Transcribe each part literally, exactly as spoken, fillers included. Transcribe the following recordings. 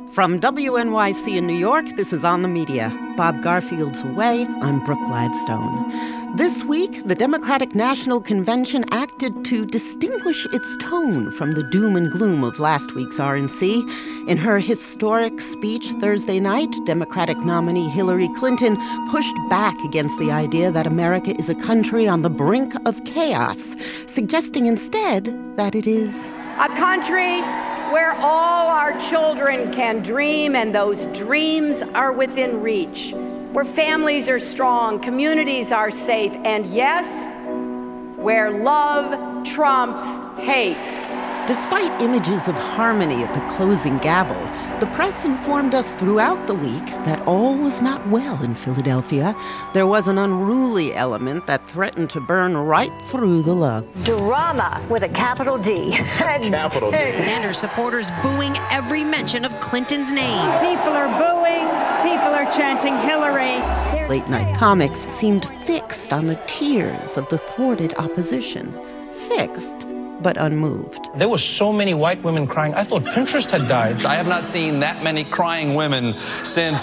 From W N Y C in New York, this is On the Media. Bob Garfield's away. I'm Brooke Gladstone. This week, the Democratic National Convention acted to distinguish its tone from the doom and gloom of last week's R N C. In her historic speech Thursday night, Democratic nominee Hillary Clinton pushed back against the idea that America is a country on the brink of chaos, suggesting instead that it is a country where all our children can dream and those dreams are within reach, where families are strong, communities are safe, and yes, where love trumps hate. Despite images of harmony at the closing gavel, the press informed us throughout the week that all was not well in Philadelphia. There was an unruly element that threatened to burn right through the love. Drama with a capital D. Capital D. Sanders supporters booing every mention of Clinton's name. People are booing. People are chanting Hillary. There's Late-night comics seemed fixed on the tears of the thwarted opposition. Fixed, but unmoved. There were so many white women crying. I thought Pinterest had died. I have not seen that many crying women since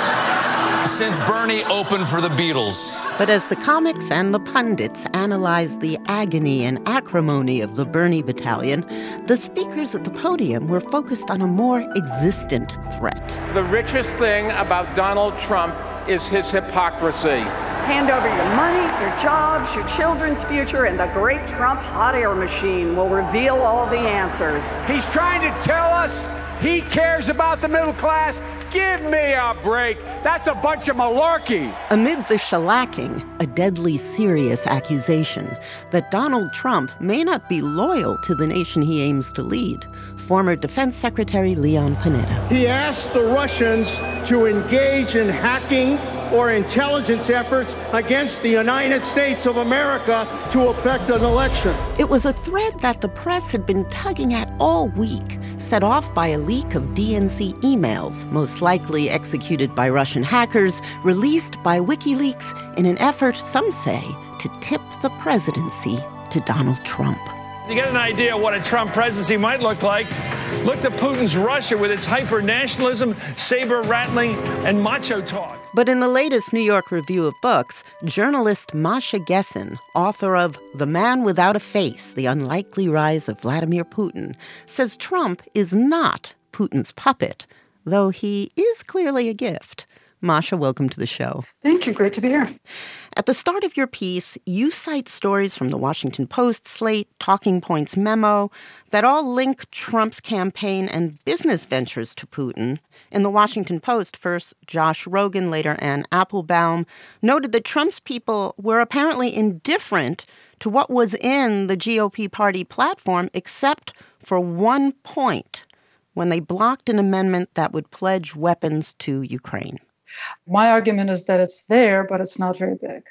since Bernie opened for the Beatles. But as the comics and the pundits analyzed the agony and acrimony of the Bernie battalion, the speakers at the podium were focused on a more existent threat. The richest thing about Donald Trump is his hypocrisy. Hand over your money, your jobs, your children's future, and the great Trump hot air machine will reveal all the answers. He's trying to tell us he cares about the middle class. Give me a break. That's a bunch of malarkey. Amid the shellacking, a deadly serious accusation that Donald Trump may not be loyal to the nation he aims to lead. Former Defense Secretary Leon Panetta. He asked the Russians to engage in hacking or intelligence efforts against the United States of America to affect an election. It was a thread that the press had been tugging at all week, set off by a leak of D N C emails, most likely executed by Russian hackers, released by WikiLeaks in an effort, some say, to tip the presidency to Donald Trump. You get an idea of what a Trump presidency might look like. Look to Putin's Russia with its hyper-nationalism, saber-rattling, and macho talk. But in the latest New York Review of Books, journalist Masha Gessen, author of The Man Without a Face, The Unlikely Rise of Vladimir Putin, says Trump is not Putin's puppet, though he is clearly a gift. Masha, welcome to the show. Thank you. Great to be here. At the start of your piece, you cite stories from the Washington Post, Slate, Talking Points memo that all link Trump's campaign and business ventures to Putin. In the Washington Post, first Josh Rogin, later Anne Applebaum, noted that Trump's people were apparently indifferent to what was in the G O P party platform except for one point, when they blocked an amendment that would pledge weapons to Ukraine. My argument is that it's there, but it's not very big.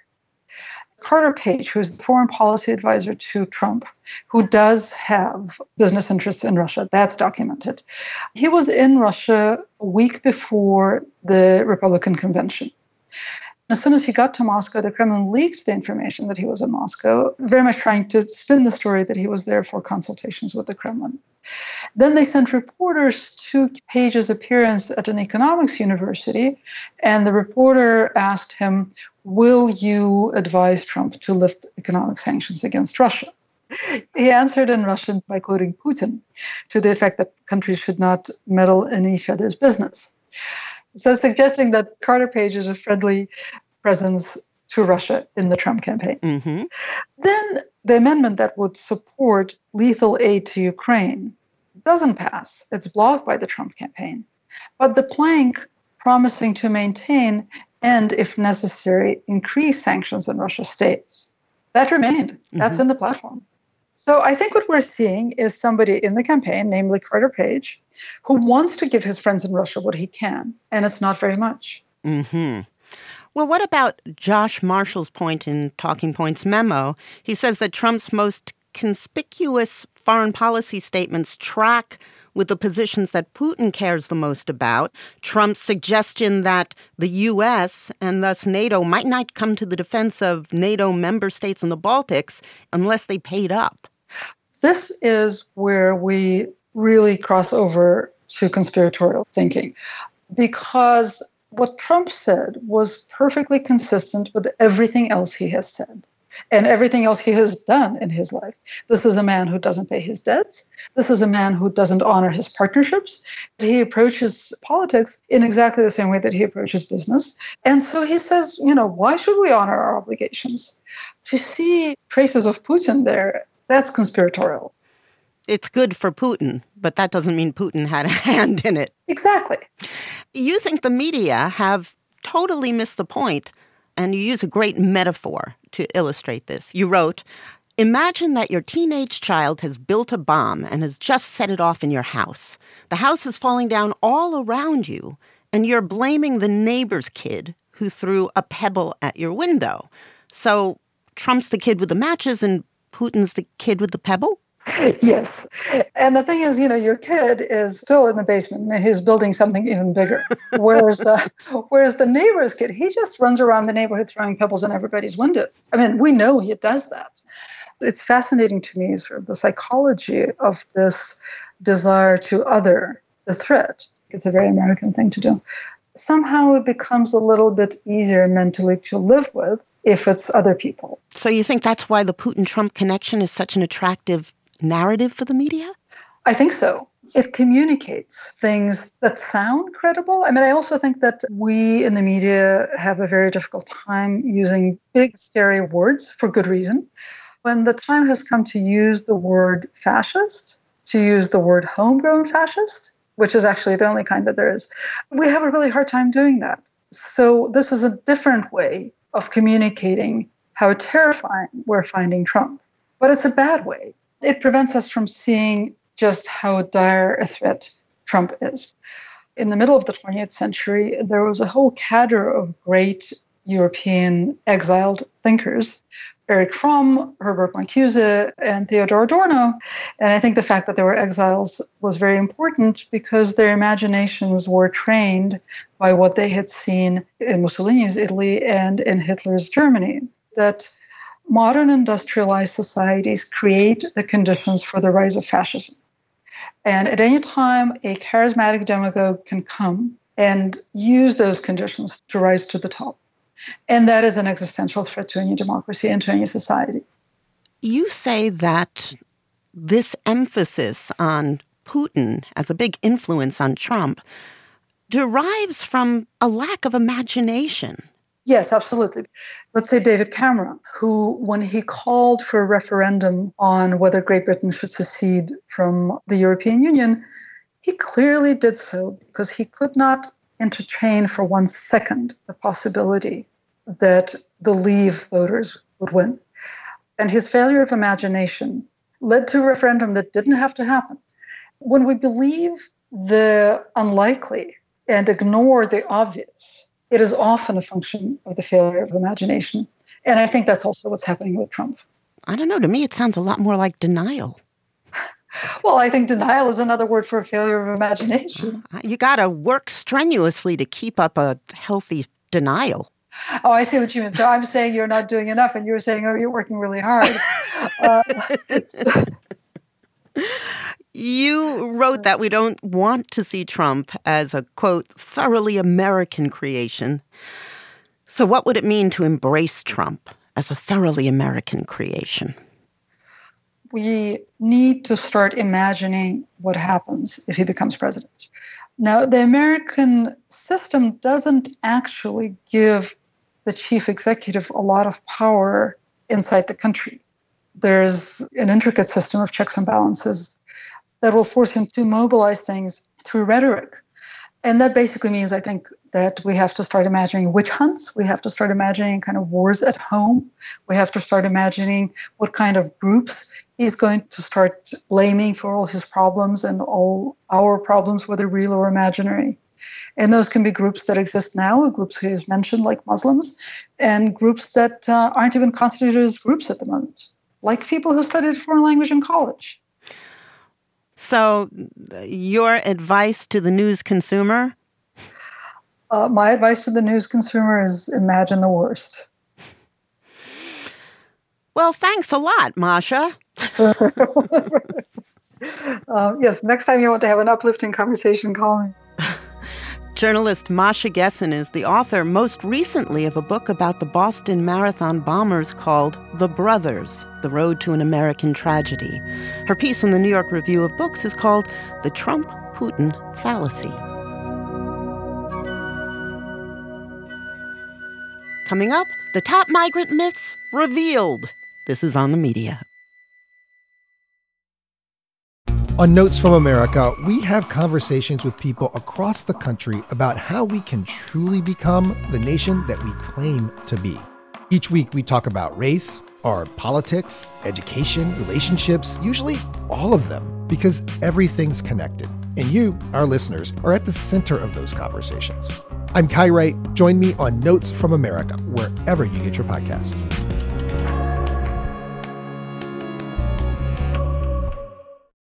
Carter Page, who's the foreign policy advisor to Trump, who does have business interests in Russia, that's documented. He was in Russia a week before the Republican convention. As soon as he got to Moscow, the Kremlin leaked the information that he was in Moscow, very much trying to spin the story that he was there for consultations with the Kremlin. Then they sent reporters to Page's appearance at an economics university, and the reporter asked him, will you advise Trump to lift economic sanctions against Russia? He answered in Russian by quoting Putin, to the effect that countries should not meddle in each other's business. So suggesting that Carter Page is a friendly presence to Russia in the Trump campaign. Mm-hmm. Then the amendment that would support lethal aid to Ukraine doesn't pass. It's blocked by the Trump campaign. But the plank promising to maintain and, if necessary, increase sanctions on Russia stays. That remained. That's mm-hmm. in the platform. So I think what we're seeing is somebody in the campaign, namely Carter Page, who wants to give his friends in Russia what he can, and it's not very much. Mm-hmm. Well, what about Josh Marshall's point in Talking Points memo? He says that Trump's most conspicuous foreign policy statements track with the positions that Putin cares the most about. Trump's suggestion that the U S and thus NATO might not come to the defense of NATO member states in the Baltics unless they paid up. This is where we really cross over to conspiratorial thinking, because what Trump said was perfectly consistent with everything else he has said and everything else he has done in his life. This is a man who doesn't pay his debts. This is a man who doesn't honor his partnerships. He approaches politics in exactly the same way that he approaches business. And so he says, you know, why should we honor our obligations? To see traces of Putin there, that's conspiratorial. It's good for Putin, but that doesn't mean Putin had a hand in it. Exactly. You think the media have totally missed the point, and you use a great metaphor to illustrate this. You wrote, imagine that your teenage child has built a bomb and has just set it off in your house. The house is falling down all around you, and you're blaming the neighbor's kid who threw a pebble at your window. So Trump's the kid with the matches and Putin's the kid with the pebble? Yes. And the thing is, you know, your kid is still in the basement and he's building something even bigger. Whereas, uh, whereas the neighbor's kid, he just runs around the neighborhood throwing pebbles in everybody's window. I mean, we know he does that. It's fascinating to me, sort of the psychology of this desire to other the threat. It's a very American thing to do. Somehow it becomes a little bit easier mentally to live with if it's other people. So you think that's why the Putin-Trump connection is such an attractive narrative for the media? I think so. It communicates things that sound credible. I mean, I also think that we in the media have a very difficult time using big, scary words for good reason. When the time has come to use the word fascist, to use the word homegrown fascist, which is actually the only kind that there is, we have a really hard time doing that. So this is a different way of communicating how terrifying we're finding Trump. But it's a bad way. It prevents us from seeing just how dire a threat Trump is. In the middle of the twentieth century, there was a whole cadre of great European exiled thinkers, Erich Fromm, Herbert Marcuse, and Theodor Adorno. And I think the fact that they were exiles was very important because their imaginations were trained by what they had seen in Mussolini's Italy and in Hitler's Germany, that modern industrialized societies create the conditions for the rise of fascism. And at any time, a charismatic demagogue can come and use those conditions to rise to the top. And that is an existential threat to any democracy and to any society. You say that this emphasis on Putin as a big influence on Trump derives from a lack of imagination. Yes, absolutely. Let's say David Cameron, who, when he called for a referendum on whether Great Britain should secede from the European Union, he clearly did so because he could not entertain for one second the possibility that the Leave voters would win. And his failure of imagination led to a referendum that didn't have to happen. When we believe the unlikely and ignore the obvious, it is often a function of the failure of imagination. And I think that's also what's happening with Trump. I don't know. To me, it sounds a lot more like denial. Well, I think denial is another word for a failure of imagination. You got to work strenuously to keep up a healthy denial. Oh, I see what you mean. So I'm saying you're not doing enough, and you're saying, oh, you're working really hard. uh, so. You wrote that we don't want to see Trump as a, quote, thoroughly American creation. So what would it mean to embrace Trump as a thoroughly American creation? We need to start imagining what happens if he becomes president. Now, the American system doesn't actually give the chief executive a lot of power inside the country. There's an intricate system of checks and balances that will force him to mobilize things through rhetoric. And that basically means, I think, that we have to start imagining witch hunts. We have to start imagining kind of wars at home. We have to start imagining what kind of groups he's going to start blaming for all his problems and all our problems, whether real or imaginary. And those can be groups that exist now, groups he has mentioned, like Muslims, and groups that uh, aren't even constituted as groups at the moment, like people who studied foreign language in college. So your advice to the news consumer? Uh, my advice to the news consumer is imagine the worst. Well, thanks a lot, Masha. Uh, yes, next time you want to have an uplifting conversation, call me. Journalist Masha Gessen is the author, most recently, of a book about the Boston Marathon bombers called The Brothers, The Road to an American Tragedy. Her piece in the New York Review of Books is called The Trump-Putin Fallacy. Coming up, the top migrant myths revealed. This is On the Media. On Notes from America, we have conversations with people across the country about how we can truly become the nation that we claim to be. Each week, we talk about race, our politics, education, relationships, usually all of them, because everything's connected. And you, our listeners, are at the center of those conversations. I'm Kai Wright. Join me on Notes from America, wherever you get your podcasts.